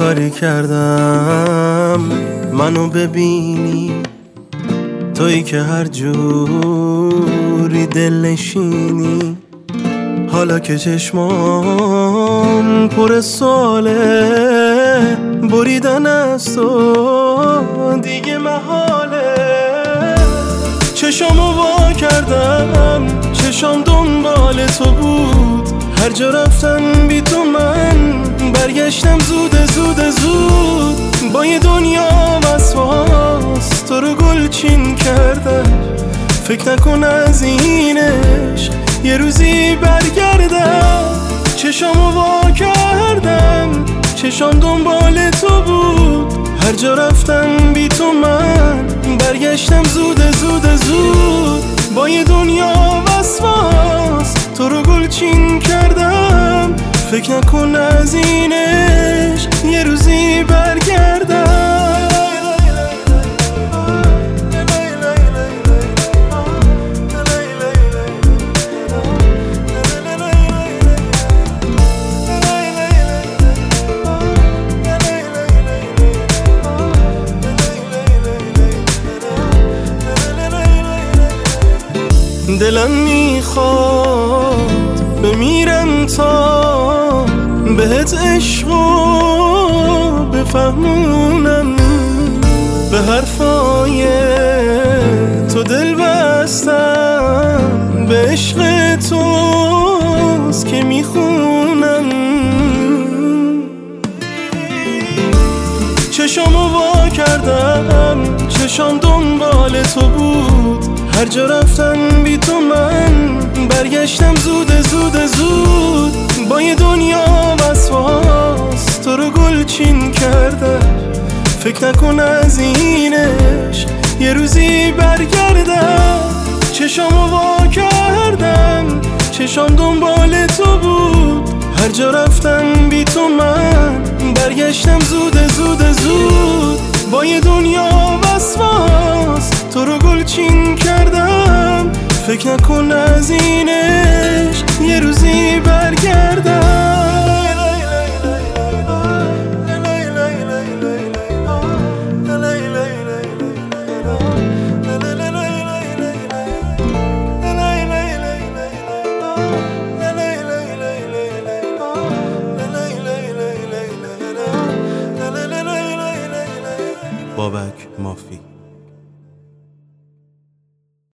کاری کردم منو ببینی، تویی که هر جوری دل نشینی. حالا که چشمام پر سواله، بریدن از تو دیگه محاله. چشامو وا کردم، چشام دنبال تو بود. هر جا رفتن بی تو من برگشتم زود زود زود. با یه دنیا وسواس تو رو گلچین کردم. فکر نکن از این عشق یه روزی برگردم. چشامو وا کردم، چشام دنبال تو بود. هر جا رفتم بی تو من برگشتم زود زود زود. با یه دنیا وسواس تو رو گلچین کردم. فکر نکن از این عشق یه روزی برگردم. دلم میخواد بمیرم تا بهت عشقو بفهمونم. به حرفای تو دل بستم، به عشق توست که میخونم. چشامو وا کردم، چشام دنبال تو بود. هر جا رفتم بی تو من برگشتم زود زود زود. با یه دنیا وسواس تو رو گلچین کردم. فکر نکن از این عشق یه روزی برگردم. چشامو وا کردم، چشام دنبال تو بود. هر جا رفتم بی تو من برگشتم زود زود زود. با یه دنیا وسواس تو رو گلچین کردم. فکر نکن از این عشق یه روزی برگردم. بابک مافی.